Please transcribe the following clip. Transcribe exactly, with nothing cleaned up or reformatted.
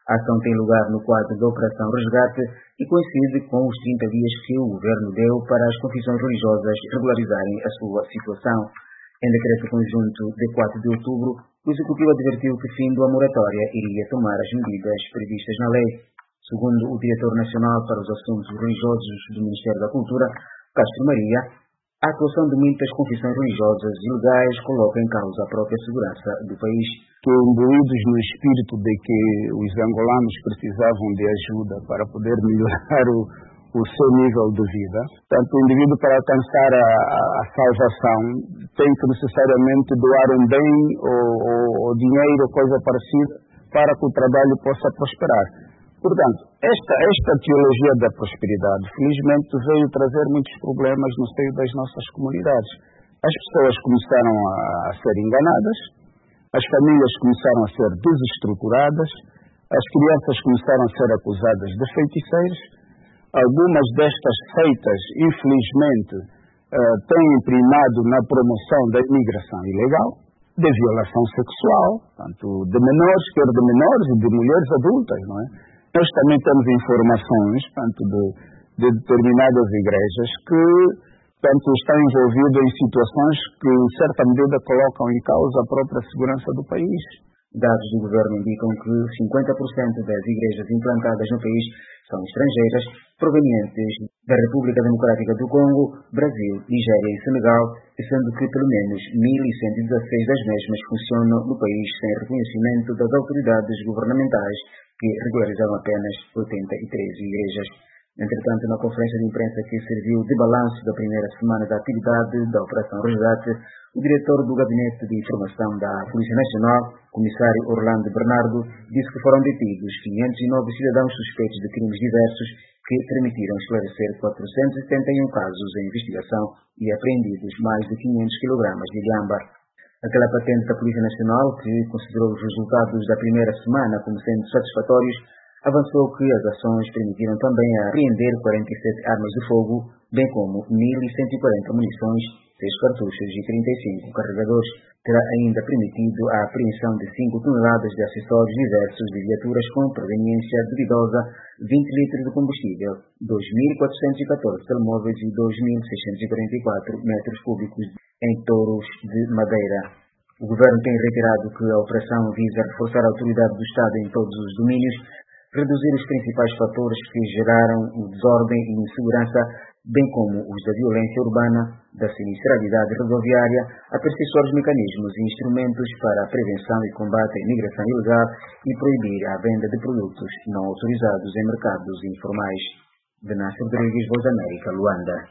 A ação tem lugar no quadro da Operação Resgate e coincide com os trinta dias que o governo deu para as confissões religiosas regularizarem a sua situação. Em decreto conjunto de quatro de outubro, o Executivo advertiu que, fim da moratória, iria tomar as medidas previstas na lei. Segundo o Diretor Nacional para os Assuntos Religiosos do Ministério da Cultura, Castro Maria, a atuação de muitas confissões religiosas ilegais coloca em causa a própria segurança do país. Que, imbuídos no espírito de que os angolanos precisavam de ajuda para poder melhorar o, o seu nível de vida, tanto o indivíduo, para alcançar a, a salvação, tem que necessariamente doar um bem ou, ou, ou dinheiro ou coisa parecida para que o trabalho possa prosperar. Portanto, esta, esta teologia da prosperidade, felizmente, veio trazer muitos problemas no seio das nossas comunidades. As pessoas começaram a, a ser enganadas, as famílias começaram a ser desestruturadas, as crianças começaram a ser acusadas de feiticeiros. Algumas destas seitas, infelizmente, uh, têm primado na promoção da imigração ilegal, de violação sexual, tanto de menores, quer de menores e de mulheres adultas, não é? Nós também temos informações, tanto de, de determinadas igrejas, que tanto estão envolvidas em situações que, em certa medida, colocam em causa a própria segurança do país. Dados do governo indicam que cinquenta por cento das igrejas implantadas no país são estrangeiras, provenientes da República Democrática do Congo, Brasil, Nigéria e Senegal, sendo que pelo menos mil cento e dezesseis das mesmas funcionam no país sem reconhecimento das autoridades governamentais, que regularizaram apenas oitenta e três igrejas. Entretanto, na conferência de imprensa que serviu de balanço da primeira semana da atividade da Operação Resgate, o diretor do Gabinete de Informação da Polícia Nacional, comissário Orlando Bernardo, disse que foram detidos quinhentos e nove cidadãos suspeitos de crimes diversos que permitiram esclarecer quatrocentos e setenta e um casos em investigação e apreendidos mais de quinhentos quilogramas de âmbar. Aquela patente da Polícia Nacional, que considerou os resultados da primeira semana como sendo satisfatórios, avançou que as ações permitiram também apreender quarenta e sete armas de fogo, bem como mil cento e quarenta munições, seis cartuchos e trinta e cinco carregadores. Terá ainda permitido a apreensão de cinco toneladas de acessórios diversos de viaturas com proveniência duvidosa, vinte litros de combustível, dois mil quatrocentos e catorze telemóveis e dois mil seiscentos e quarenta e quatro metros cúbicos em touros de madeira. O governo tem reiterado que a operação visa reforçar a autoridade do Estado em todos os domínios, reduzir os principais fatores que geraram o desordem e insegurança, bem como os da violência urbana, da sinistralidade rodoviária, aperfeiçoar os mecanismos e instrumentos para a prevenção e combate à imigração ilegal e proibir a venda de produtos não autorizados em mercados informais. Venâncio Rodrigues, Voz da América, Luanda.